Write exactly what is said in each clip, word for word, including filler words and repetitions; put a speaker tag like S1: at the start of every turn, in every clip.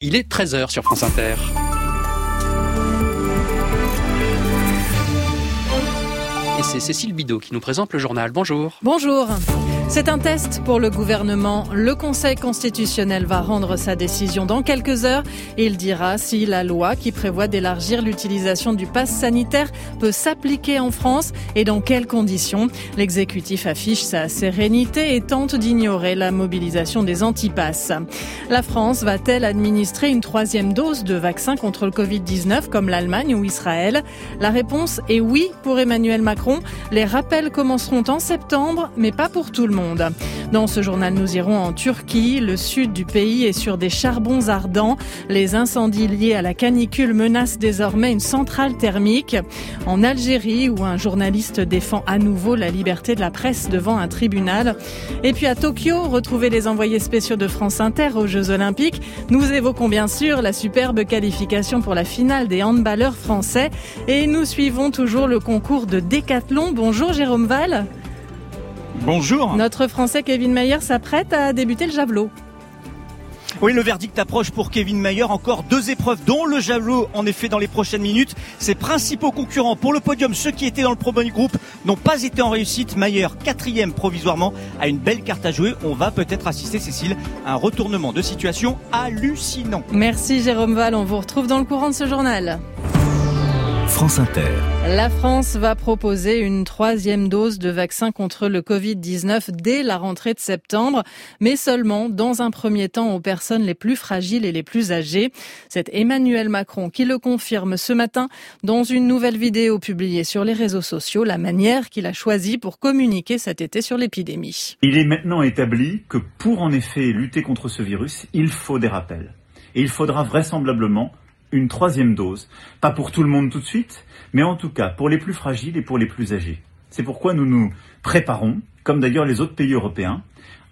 S1: Il est treize heures sur France Inter. Et c'est Cécile Bidot qui nous présente le journal. Bonjour.
S2: Bonjour. C'est un test pour le gouvernement. Le Conseil constitutionnel va rendre sa décision dans quelques heures. Il dira si la loi qui prévoit d'élargir l'utilisation du pass sanitaire peut s'appliquer en France et dans quelles conditions. L'exécutif affiche sa sérénité et tente d'ignorer la mobilisation des antipasses. La France va-t-elle administrer une troisième dose de vaccin contre le covid dix-neuf comme l'Allemagne ou Israël? La réponse est oui pour Emmanuel Macron. Les rappels commenceront en septembre, mais pas pour tout le monde. Dans ce journal, nous irons en Turquie. Le sud du pays est sur des charbons ardents. Les incendies liés à la canicule menacent désormais une centrale thermique. En Algérie, où un journaliste défend à nouveau la liberté de la presse devant un tribunal. Et puis à Tokyo, retrouvez les envoyés spéciaux de France Inter aux Jeux Olympiques. Nous évoquons bien sûr la superbe qualification pour la finale des handballeurs français. Et nous suivons toujours le concours de décathlon. Bonjour Jérôme Val.
S3: Bonjour.
S2: Notre Français Kevin Mayer s'apprête à débuter le javelot.
S3: Oui, le verdict approche pour Kevin Mayer. Encore deux épreuves, dont le javelot, en effet, dans les prochaines minutes. Ses principaux concurrents pour le podium, ceux qui étaient dans le premier groupe, n'ont pas été en réussite. Mayer, quatrième provisoirement, a une belle carte à jouer. On va peut-être assister, Cécile, à un retournement de situation hallucinant.
S2: Merci Jérôme Val, on vous retrouve dans le courant de ce journal.
S4: France Inter.
S2: La France va proposer une troisième dose de vaccin contre le covid dix-neuf dès la rentrée de septembre, mais seulement dans un premier temps aux personnes les plus fragiles et les plus âgées. C'est Emmanuel Macron qui le confirme ce matin dans une nouvelle vidéo publiée sur les réseaux sociaux, la manière qu'il a choisie pour communiquer cet été sur l'épidémie.
S5: Il est maintenant établi que pour en effet lutter contre ce virus, il faut des rappels. Et il faudra vraisemblablement une troisième dose, pas pour tout le monde tout de suite, mais en tout cas pour les plus fragiles et pour les plus âgés. C'est pourquoi nous nous préparons, comme d'ailleurs les autres pays européens,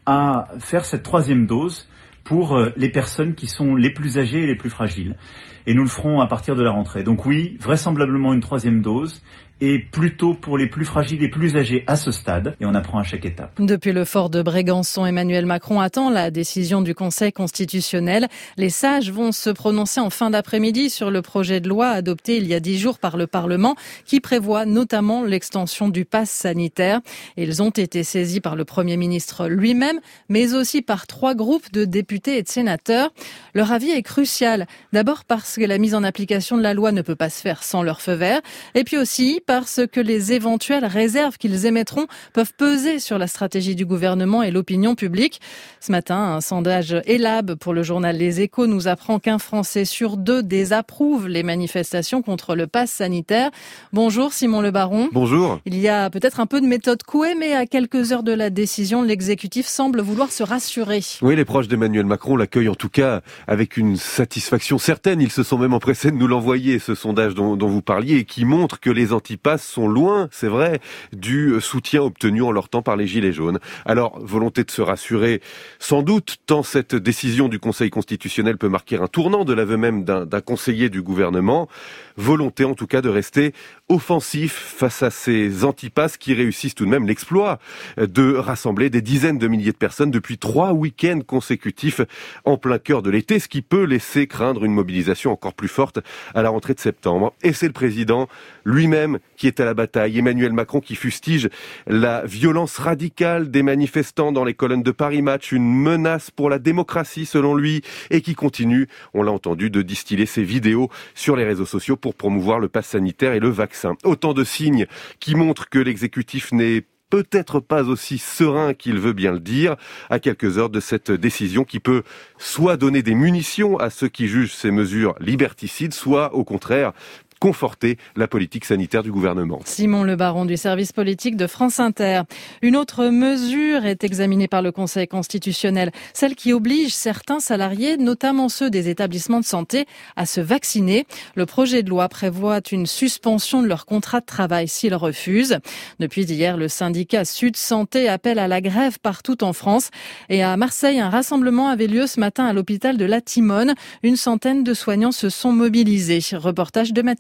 S5: à faire cette troisième dose pour les personnes qui sont les plus âgées et les plus fragiles. Et nous le ferons à partir de la rentrée. Donc oui, vraisemblablement une troisième dose, et plutôt pour les plus fragiles et plus âgés à ce stade, et on apprend à chaque étape.
S2: Depuis le fort de Brégançon, Emmanuel Macron attend la décision du Conseil constitutionnel. Les sages vont se prononcer en fin d'après-midi sur le projet de loi adopté il y a dix jours par le Parlement, qui prévoit notamment l'extension du pass sanitaire. Ils ont été saisis par le Premier ministre lui-même, mais aussi par trois groupes de députés et de sénateurs. Leur avis est crucial. D'abord parce que la mise en application de la loi ne peut pas se faire sans leur feu vert, et puis aussi parce que les éventuelles réserves qu'ils émettront peuvent peser sur la stratégie du gouvernement et l'opinion publique. Ce matin, un sondage Elab pour le journal Les Échos nous apprend qu'un Français sur deux désapprouve les manifestations contre le pass sanitaire. Bonjour Simon Le Baron.
S6: Bonjour. Il
S2: y a peut-être un peu de méthode couée, mais à quelques heures de la décision, l'exécutif semble vouloir se rassurer.
S6: Oui, les proches d'Emmanuel Macron l'accueillent en tout cas avec une satisfaction certaine. Ils se sont même empressés de nous l'envoyer, ce sondage dont, dont vous parliez, et qui montre que les antipasses sont loin, c'est vrai, du soutien obtenu en leur temps par les Gilets jaunes. Alors, volonté de se rassurer, sans doute, tant cette décision du Conseil constitutionnel peut marquer un tournant de l'aveu même d'un, d'un conseiller du gouvernement. Volonté, en tout cas, de rester offensif face à ces antipasses qui réussissent tout de même l'exploit de rassembler des dizaines de milliers de personnes depuis trois week-ends consécutifs en plein cœur de l'été, ce qui peut laisser craindre une mobilisation encore plus forte à la rentrée de septembre. Et c'est le président lui-même qui est à la bataille. Emmanuel Macron qui fustige la violence radicale des manifestants dans les colonnes de Paris Match, une menace pour la démocratie selon lui, et qui continue, on l'a entendu, de distiller ses vidéos sur les réseaux sociaux pour promouvoir le pass sanitaire et le vaccin. Autant de signes qui montrent que l'exécutif n'est peut-être pas aussi serein qu'il veut bien le dire, à quelques heures de cette décision qui peut soit donner des munitions à ceux qui jugent ces mesures liberticides, soit au contraire conforter la politique sanitaire du gouvernement.
S2: Simon Le Baron du service politique de France Inter. Une autre mesure est examinée par le Conseil constitutionnel, celle qui oblige certains salariés, notamment ceux des établissements de santé, à se vacciner. Le projet de loi prévoit une suspension de leur contrat de travail s'ils refusent. Depuis hier, le syndicat Sud Santé appelle à la grève partout en France. Et à Marseille, un rassemblement avait lieu ce matin à l'hôpital de La Timone. Une centaine de soignants se sont mobilisés. Reportage de Mathieu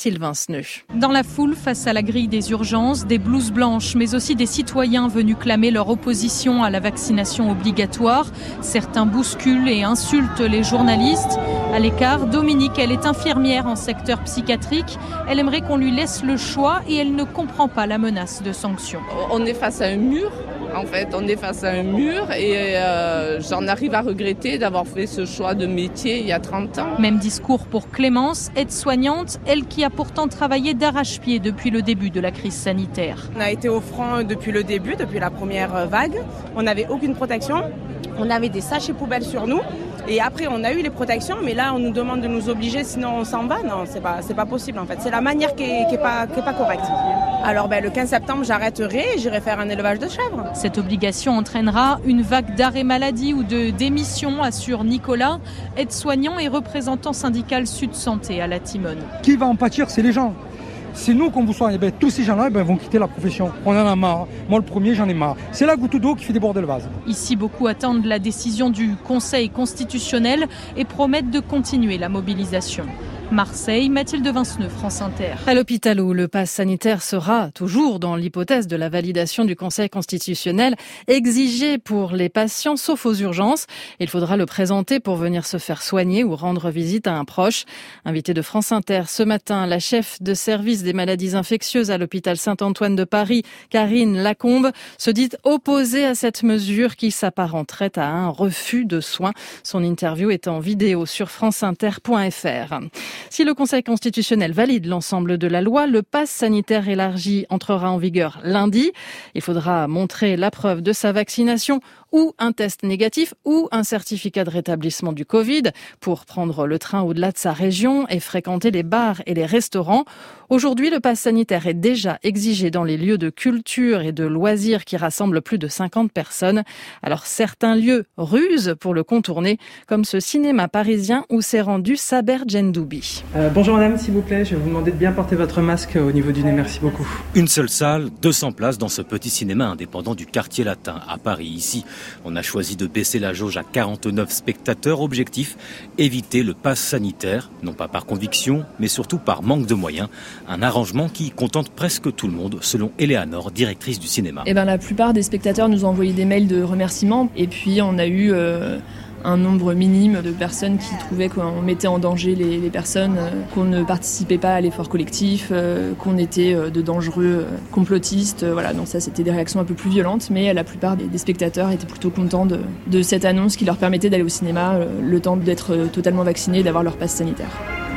S2: Mathilde Vinceneux.
S7: Dans la foule, face à la grille des urgences, des blouses blanches, mais aussi des citoyens venus clamer leur opposition à la vaccination obligatoire. Certains bousculent et insultent les journalistes. À l'écart, Dominique, elle est infirmière en secteur psychiatrique. Elle aimerait qu'on lui laisse le choix et elle ne comprend pas la menace de sanctions.
S8: On est face à un mur. En fait, on est face à un mur et euh, j'en arrive à regretter d'avoir fait ce choix de métier il y a trente ans.
S7: Même discours pour Clémence, aide-soignante, elle qui a pourtant travaillé d'arrache-pied depuis le début de la crise sanitaire.
S9: On a été au front depuis le début, depuis la première vague. On n'avait aucune protection. On avait des sachets poubelles sur nous. Et après, on a eu les protections, mais là, on nous demande de nous obliger, sinon on s'en va. Non, c'est pas, c'est pas possible en fait. C'est la manière qui est, qui est pas, qui est pas correcte. Alors, ben, le quinze septembre, j'arrêterai et j'irai faire un élevage de chèvres.
S7: Cette obligation entraînera une vague d'arrêt maladie ou de démission, assure Nicolas, aide-soignant et représentant syndical Sud Santé à la Timone.
S10: Qui va en pâtir, c'est les gens. C'est nous qu'on vous soigne. Ben, tous ces gens-là ben, vont quitter la profession. On en a marre. Moi, le premier, j'en ai marre. C'est la goutte d'eau qui fait déborder le vase.
S7: Ici, beaucoup attendent la décision du Conseil constitutionnel et promettent de continuer la mobilisation. Marseille, Mathilde Vinceneux, France Inter.
S2: À l'hôpital où le pass sanitaire sera, toujours dans l'hypothèse de la validation du Conseil constitutionnel, exigé pour les patients, sauf aux urgences. Il faudra le présenter pour venir se faire soigner ou rendre visite à un proche. Invitée de France Inter ce matin, la chef de service des maladies infectieuses à l'hôpital Saint-Antoine de Paris, Karine Lacombe, se dit opposée à cette mesure qui s'apparenterait à un refus de soins. Son interview est en vidéo sur franceinter point f r. Si le Conseil constitutionnel valide l'ensemble de la loi, le pass sanitaire élargi entrera en vigueur lundi. Il faudra montrer la preuve de sa vaccination ou un test négatif ou un certificat de rétablissement du Covid pour prendre le train au-delà de sa région et fréquenter les bars et les restaurants. Aujourd'hui, le pass sanitaire est déjà exigé dans les lieux de culture et de loisirs qui rassemblent plus de cinquante personnes. Alors certains lieux rusent pour le contourner, comme ce cinéma parisien où s'est rendu Saber Gendoubi.
S11: Euh, bonjour madame, s'il vous plaît, je vais vous demander de bien porter votre masque au niveau du nez, merci beaucoup.
S12: Une seule salle, deux cents places dans ce petit cinéma indépendant du quartier latin à Paris. Ici, on a choisi de baisser la jauge à quarante-neuf spectateurs. Objectif, éviter le pass sanitaire, non pas par conviction, mais surtout par manque de moyens. Un arrangement qui contente presque tout le monde, selon Eleanor, directrice du cinéma.
S13: Eh ben, la plupart des spectateurs nous ont envoyé des mails de remerciements et puis on a eu euh, un nombre minime de personnes qui trouvaient qu'on mettait en danger les, les personnes, euh, qu'on ne participait pas à l'effort collectif, euh, qu'on était euh, de dangereux euh, complotistes. Euh, voilà, donc ça c'était des réactions un peu plus violentes, mais la plupart des, des spectateurs étaient plutôt contents de, de cette annonce qui leur permettait d'aller au cinéma euh, le temps d'être euh, totalement vaccinés et d'avoir leur passe sanitaire.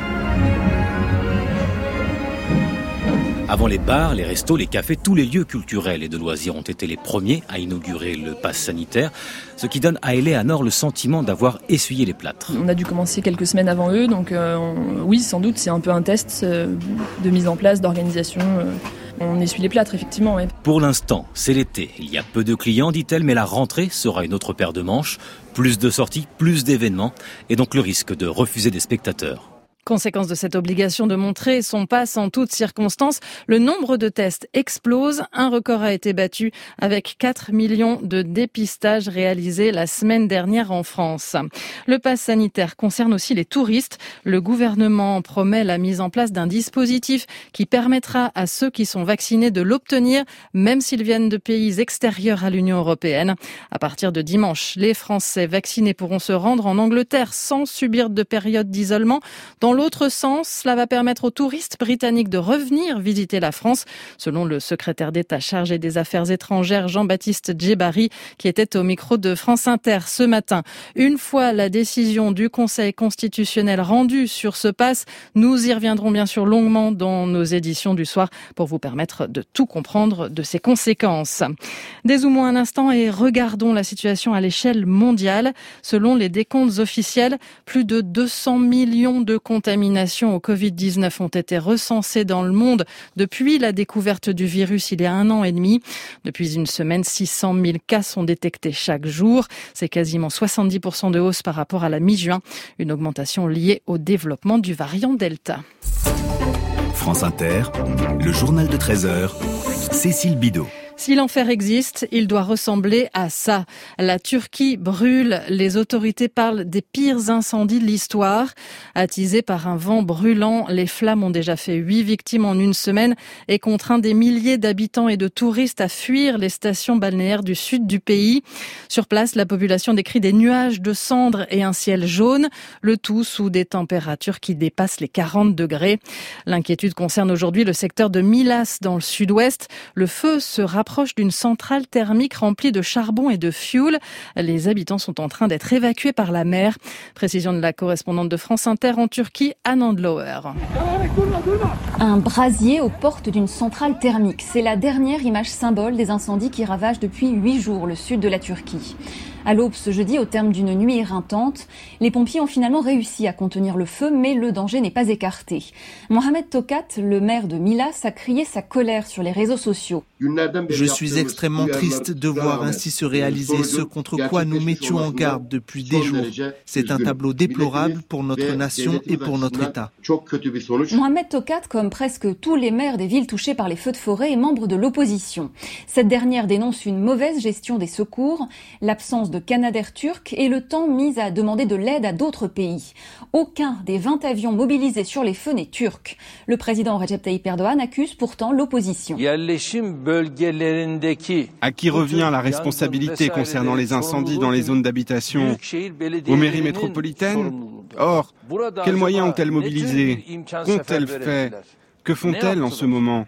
S12: Avant les bars, les restos, les cafés, tous les lieux culturels et de loisirs ont été les premiers à inaugurer le pass sanitaire, ce qui donne à Eleanor le sentiment d'avoir essuyé les plâtres.
S13: On a dû commencer quelques semaines avant eux, donc euh, on, oui, sans doute, c'est un peu un test euh, de mise en place, d'organisation. Euh, on essuie les plâtres, effectivement. Ouais.
S12: Pour l'instant, c'est l'été. Il y a peu de clients, dit-elle, mais la rentrée sera une autre paire de manches. Plus de sorties, plus d'événements, et donc le risque de refuser des spectateurs.
S2: Conséquence de cette obligation de montrer son pass en toutes circonstances, le nombre de tests explose. Un record a été battu avec quatre millions de dépistages réalisés la semaine dernière en France. Le pass sanitaire concerne aussi les touristes. Le gouvernement promet la mise en place d'un dispositif qui permettra à ceux qui sont vaccinés de l'obtenir, même s'ils viennent de pays extérieurs à l'Union européenne. À partir de dimanche, les Français vaccinés pourront se rendre en Angleterre sans subir de période d'isolement. Dans Dans l'autre sens, cela va permettre aux touristes britanniques de revenir visiter la France, selon le secrétaire d'État chargé des Affaires étrangères Jean-Baptiste Djebari, qui était au micro de France Inter ce matin. Une fois la décision du Conseil constitutionnel rendue sur ce pass, nous y reviendrons bien sûr longuement dans nos éditions du soir pour vous permettre de tout comprendre de ses conséquences. Dézoomons un instant et regardons la situation à l'échelle mondiale. Selon les décomptes officiels, plus de deux cents millions de contaminations au covid dix-neuf ont été recensées dans le monde depuis la découverte du virus il y a un an et demi. Depuis une semaine, six cent mille cas sont détectés chaque jour. C'est quasiment soixante-dix pour cent de hausse par rapport à la mi-juin. Une augmentation liée au développement du variant Delta.
S4: France Inter, le journal de treize heures, Cécile Bidot.
S2: Si l'enfer existe, il doit ressembler à ça. La Turquie brûle. Les autorités parlent des pires incendies de l'histoire. Attisés par un vent brûlant, les flammes ont déjà fait huit victimes en une semaine et contraint des milliers d'habitants et de touristes à fuir les stations balnéaires du sud du pays. Sur place, la population décrit des nuages de cendres et un ciel jaune, le tout sous des températures qui dépassent les quarante degrés. L'inquiétude concerne aujourd'hui le secteur de Milas dans le sud-ouest. Le feu se rapproche d'une centrale thermique remplie de charbon et de fioul. Les habitants sont en train d'être évacués par la mer. Précision de la correspondante de France Inter en Turquie, Anne Andlauer.
S14: Un brasier aux portes d'une centrale thermique. C'est la dernière image symbole des incendies qui ravagent depuis huit jours le sud de la Turquie. À l'aube ce jeudi, au terme d'une nuit éreintante, les pompiers ont finalement réussi à contenir le feu, mais le danger n'est pas écarté. Mohamed Tokat, le maire de Milas, a crié sa colère sur les réseaux sociaux.
S15: Je suis extrêmement triste de voir ainsi se réaliser ce contre quoi nous mettions en garde depuis des jours. C'est un tableau déplorable pour notre nation et pour notre État.
S14: Mohamed Tokat, comme presque tous les maires des villes touchées par les feux de forêt, est membre de l'opposition. Cette dernière dénonce une mauvaise gestion des secours, l'absence de Canadair turc et le temps mis à demander de l'aide à d'autres pays. Aucun des vingt avions mobilisés sur les feux n'est turc. Le président Recep Tayyip Erdogan accuse pourtant l'opposition.
S16: À qui revient la responsabilité concernant les incendies dans les zones d'habitation? Aux mairies métropolitaines? Or, quels moyens ont-elles mobilisés? Qu'ont-elles fait? Que font-elles en ce moment?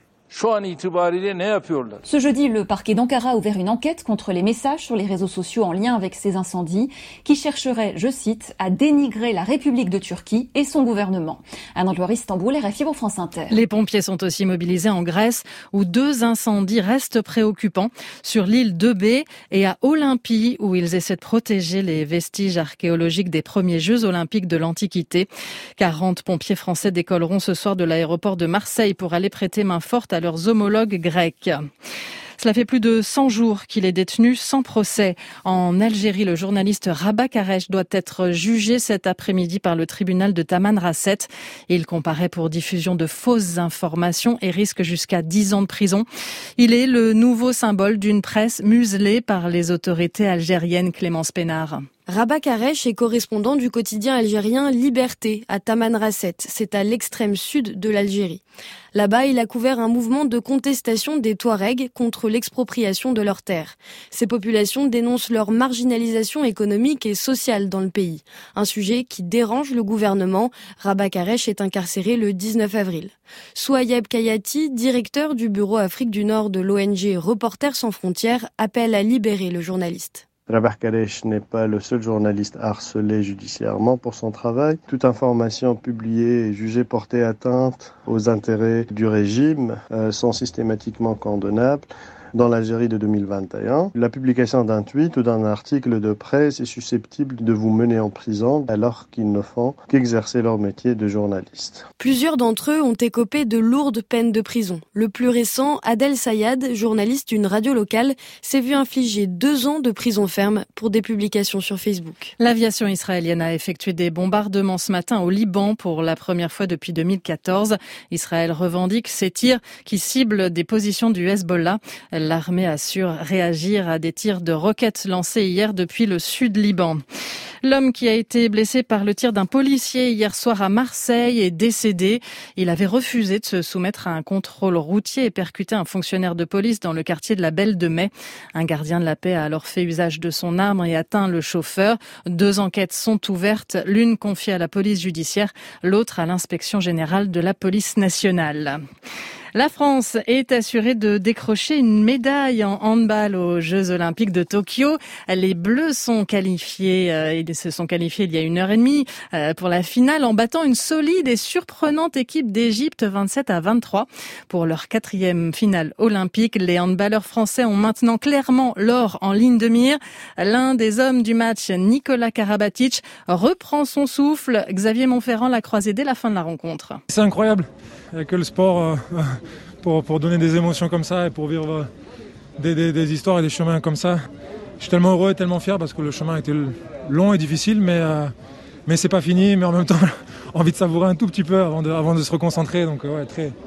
S14: Ce jeudi, le parquet d'Ankara a ouvert une enquête contre les messages sur les réseaux sociaux en lien avec ces incendies qui chercheraient, je cite, à dénigrer la République de Turquie et son gouvernement. Anne Andlauer, Istanbul, R F I pour France Inter.
S2: Les pompiers sont aussi mobilisés en Grèce où deux incendies restent préoccupants sur l'île d'Eubée et à Olympie où ils essaient de protéger les vestiges archéologiques des premiers Jeux olympiques de l'Antiquité. quarante pompiers français décolleront ce soir de l'aéroport de Marseille pour aller prêter main forte à leurs homologues grecs. Cela fait plus de cent jours qu'il est détenu sans procès. En Algérie, le journaliste Rabah Karesh doit être jugé cet après-midi par le tribunal de Tamanrasset. Il comparaît pour diffusion de fausses informations et risque jusqu'à dix ans de prison. Il est le nouveau symbole d'une presse muselée par les autorités algériennes. Clémence Pénard.
S17: Rabah Karesh est correspondant du quotidien algérien Liberté à Tamanrasset. C'est à l'extrême sud de l'Algérie. Là-bas, il a couvert un mouvement de contestation des Touaregs contre l'expropriation de leurs terres. Ces populations dénoncent leur marginalisation économique et sociale dans le pays. Un sujet qui dérange le gouvernement. Rabah Karesh est incarcéré le dix-neuf avril. Souhaïeb Kayati, directeur du bureau Afrique du Nord de l'O N G Reporters sans frontières, appelle à libérer le journaliste.
S18: Rabah Karesh n'est pas le seul journaliste harcelé judiciairement pour son travail. Toute information publiée et jugée porter atteinte aux intérêts du régime euh, sont systématiquement condamnables. Dans l'Algérie de deux mille vingt et un, la publication d'un tweet ou d'un article de presse est susceptible de vous mener en prison alors qu'ils ne font qu'exercer leur métier de journaliste.
S17: Plusieurs d'entre eux ont écopé de lourdes peines de prison. Le plus récent, Adel Sayad, journaliste d'une radio locale, s'est vu infliger deux ans de prison ferme pour des publications sur Facebook.
S2: L'aviation israélienne a effectué des bombardements ce matin au Liban pour la première fois depuis deux mille quatorze. Israël revendique ces tirs qui ciblent des positions du Hezbollah. L'armée assure réagir à des tirs de roquettes lancés hier depuis le sud Liban. L'homme qui a été blessé par le tir d'un policier hier soir à Marseille est décédé. Il avait refusé de se soumettre à un contrôle routier et percuté un fonctionnaire de police dans le quartier de la Belle de Mai. Un gardien de la paix a alors fait usage de son arme et atteint le chauffeur. Deux enquêtes sont ouvertes, l'une confiée à la police judiciaire, l'autre à l'inspection générale de la police nationale. La France est assurée de décrocher une médaille en handball aux Jeux Olympiques de Tokyo. Les Bleus sont qualifiés, euh, ils se sont qualifiés il y a une heure et demie euh, pour la finale en battant une solide et surprenante équipe d'Égypte vingt-sept à vingt-trois. Pour leur quatrième finale olympique, les handballeurs français ont maintenant clairement l'or en ligne de mire. L'un des hommes du match, Nicolas Karabatic, reprend son souffle. Xavier Monferrand l'a croisé dès la fin de la rencontre.
S10: C'est incroyable. Il n'y a que le sport euh, pour, pour donner des émotions comme ça et pour vivre des, des, des histoires et des chemins comme ça. Je suis tellement heureux et tellement fier parce que le chemin a été long et difficile, mais, euh, mais c'est pas fini. Mais en même temps, envie de savourer un tout petit peu avant de, avant de se reconcentrer. Donc ouais, très,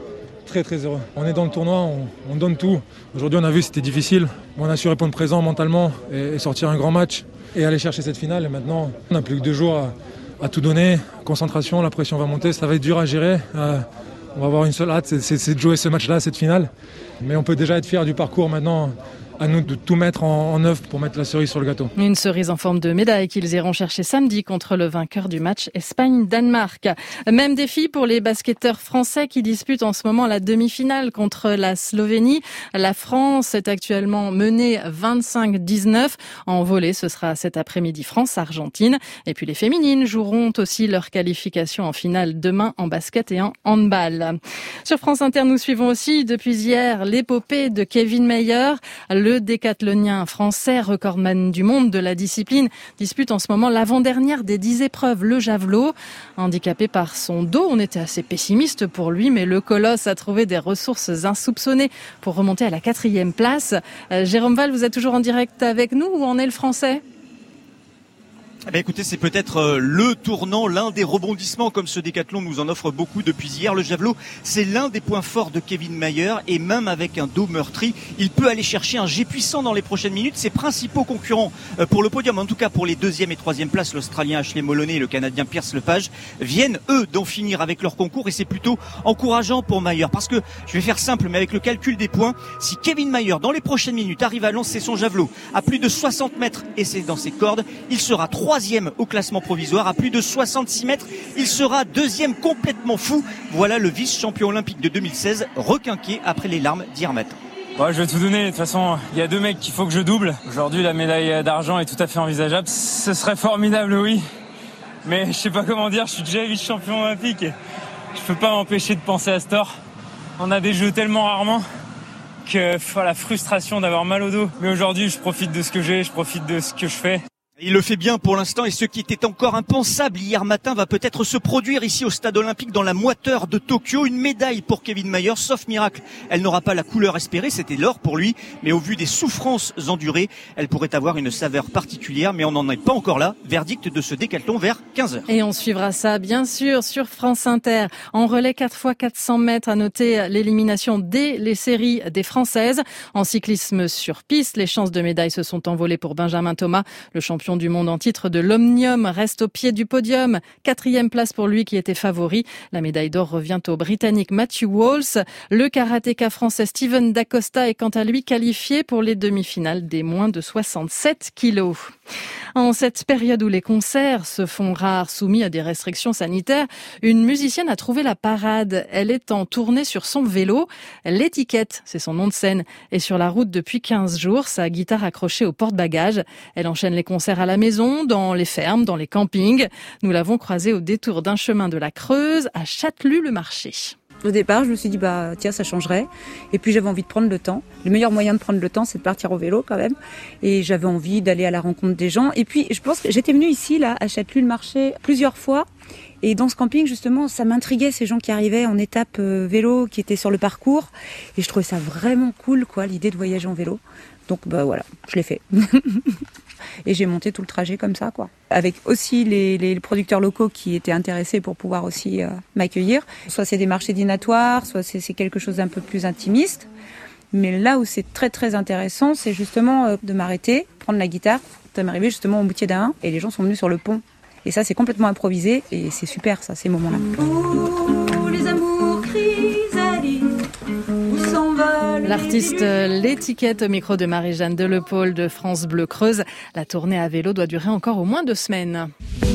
S10: très très heureux. On est dans le tournoi, on, on donne tout. Aujourd'hui on a vu que c'était difficile, mais on a su répondre présent mentalement et, et sortir un grand match et aller chercher cette finale. Et maintenant on n'a plus que deux jours à, à tout donner. Concentration, la pression va monter, ça va être dur à gérer. Euh, on va avoir une seule hâte, c'est, c'est, c'est de jouer ce match-là, cette finale. Mais on peut déjà être fier du parcours maintenant. À nous de tout mettre en, en œuvre pour mettre la cerise sur le gâteau.
S2: Une cerise en forme de médaille qu'ils iront chercher samedi contre le vainqueur du match Espagne-Danemark. Même défi pour les basketteurs français qui disputent en ce moment la demi-finale contre la Slovénie. La France est actuellement menée vingt-cinq dix-neuf. En volley, ce sera cet après-midi France-Argentine. Et puis les féminines joueront aussi leur qualification en finale demain en basket et en handball. Sur France Inter, nous suivons aussi depuis hier l'épopée de Kevin Mayer. Le Le décathlonien français, recordman du monde de la discipline, dispute en ce moment l'avant-dernière des dix épreuves, le javelot. Handicapé par son dos, on était assez pessimiste pour lui, mais le colosse a trouvé des ressources insoupçonnées pour remonter à la quatrième place. Euh, Jérôme Val, vous êtes toujours en direct avec nous, où en est le français ?
S3: Eh bien, écoutez, c'est peut-être le tournant, l'un des rebondissements comme ce décathlon nous en offre beaucoup depuis hier. Le javelot, c'est l'un des points forts de Kevin Mayer et même avec un dos meurtri, il peut aller chercher un jet puissant dans les prochaines minutes. Ses principaux concurrents pour le podium, en tout cas pour les deuxième et troisième places, l'Australien Ashley Moloney et le Canadien Pierce Lepage, viennent eux d'en finir avec leur concours et c'est plutôt encourageant pour Mayer parce que, je vais faire simple, mais avec le calcul des points, si Kevin Mayer dans les prochaines minutes arrive à lancer son javelot à plus de soixante mètres et c'est dans ses cordes, il sera troisième au classement provisoire à plus de soixante-six mètres. Il sera deuxième complètement fou. Voilà le vice-champion olympique de deux mille seize requinqué après les larmes d'hier matin.
S19: Ouais, je vais tout donner. De toute façon, il y a deux mecs qu'il faut que je double. Aujourd'hui, la médaille d'argent est tout à fait envisageable. Ce serait formidable, oui. Mais je sais pas comment dire, je suis déjà vice-champion olympique et je peux pas m'empêcher de penser à ce tort. On a des jeux tellement rarement que faut la frustration d'avoir mal au dos. Mais aujourd'hui, je profite de ce que j'ai, je profite de ce que je fais.
S3: Il le fait bien pour l'instant et ce qui était encore impensable hier matin va peut-être se produire ici au stade olympique dans la moiteur de Tokyo. Une médaille pour Kevin Mayer, sauf miracle. Elle n'aura pas la couleur espérée, c'était l'or pour lui. Mais au vu des souffrances endurées, elle pourrait avoir une saveur particulière. Mais on n'en est pas encore là. Verdict de ce décathlon vers quinze heures.
S2: Et on suivra ça bien sûr sur France Inter. En relais quatre fois quatre cents mètres, à noter l'élimination dès les séries des Françaises. En cyclisme sur piste, les chances de médaille se sont envolées pour Benjamin Thomas, le champion du monde en titre de l'Omnium, reste au pied du podium. Quatrième place pour lui qui était favori. La médaille d'or revient au Britannique Matthew Walsh. Le karatéka français Steven Dacosta est quant à lui qualifié pour les demi-finales des moins de soixante-sept kilos. En cette période où les concerts se font rares, soumis à des restrictions sanitaires, une musicienne a trouvé la parade. Elle est en tournée sur son vélo. L'étiquette, c'est son nom de scène, est sur la route depuis quinze jours, sa guitare accrochée au porte-bagages. Elle enchaîne les concerts à la maison, dans les fermes, dans les campings. Nous l'avons croisée au détour d'un chemin de la Creuse, à Châtelus-le-Marché.
S20: Au départ, je me suis dit, bah tiens, ça changerait. Et puis j'avais envie de prendre le temps. Le meilleur moyen de prendre le temps, c'est de partir au vélo quand même. Et j'avais envie d'aller à la rencontre des gens. Et puis, je pense que j'étais venue ici, là, à Châtelus-le-Marché, plusieurs fois. Et dans ce camping, justement, ça m'intriguait, ces gens qui arrivaient en étape euh, vélo, qui étaient sur le parcours. Et je trouvais ça vraiment cool, quoi, l'idée de voyager en vélo. Donc, bah voilà, je l'ai fait. Et j'ai monté tout le trajet comme ça, quoi. Avec aussi les, les producteurs locaux qui étaient intéressés pour pouvoir aussi euh, m'accueillir. Soit c'est des marchés dînatoires, soit c'est, c'est quelque chose d'un peu plus intimiste. Mais là où c'est très très intéressant, c'est justement euh, de m'arrêter, prendre la guitare. Ça m'est arrivé justement au Moutier d'Ain et les gens sont venus sur le pont. Et ça, c'est complètement improvisé et c'est super, ça, ces moments-là.
S21: Ouh, les amours chrysalidés, où s'envolent
S2: L'artiste L'étiquette au micro de Marie-Jeanne Delepaule de France Bleu Creuse. La tournée à vélo doit durer encore au moins deux semaines.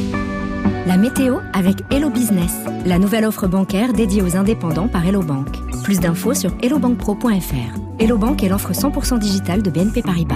S22: La météo avec Hello Business, la nouvelle offre bancaire dédiée aux indépendants par Hello Bank. Plus d'infos sur hello bank pro point f r. Hello Bank est l'offre cent pour cent digitale de B N P Paribas.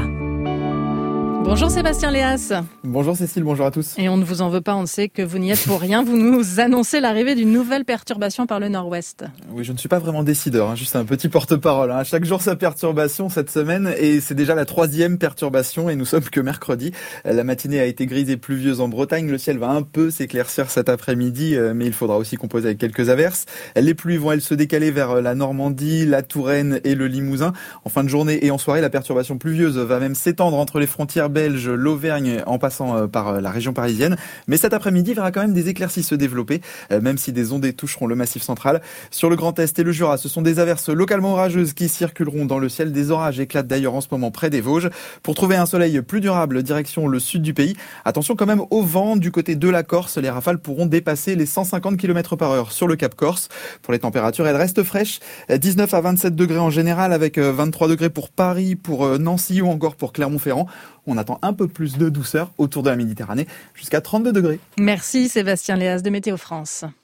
S2: Bonjour Sébastien Léas.
S23: Bonjour Cécile, bonjour à tous.
S2: Et on ne vous en veut pas, on sait que vous n'y êtes pour rien. Vous nous annoncez l'arrivée d'une nouvelle perturbation par le nord-ouest.
S23: Oui, je ne suis pas vraiment décideur, hein, juste un petit porte-parole. Hein. Chaque jour sa perturbation cette semaine et c'est déjà la troisième perturbation et nous sommes que mercredi. La matinée a été grise et pluvieuse en Bretagne. Le ciel va un peu s'éclaircir cet après-midi, mais il faudra aussi composer avec quelques averses. Les pluies vont elles se décaler vers la Normandie, la Touraine et le Limousin. En fin de journée et en soirée, la perturbation pluvieuse va même s'étendre entre les frontières belge, l'Auvergne en passant par la région parisienne. Mais cet après-midi verra quand même des éclaircies se développer, même si des ondées toucheront le Massif central. Sur le Grand Est et le Jura, ce sont des averses localement orageuses qui circuleront dans le ciel. Des orages éclatent d'ailleurs en ce moment près des Vosges. Pour trouver un soleil plus durable, direction le sud du pays. Attention quand même au vent du côté de la Corse. Les rafales pourront dépasser les cent cinquante kilomètres par heure sur le Cap Corse. Pour les températures, elles restent fraîches. dix-neuf à vingt-sept degrés en général, avec vingt-trois degrés pour Paris, pour Nancy ou encore pour Clermont-Ferrand. On attend un peu plus de douceur autour de la Méditerranée, jusqu'à trente-deux degrés.
S2: Merci Sébastien Léas de Météo France.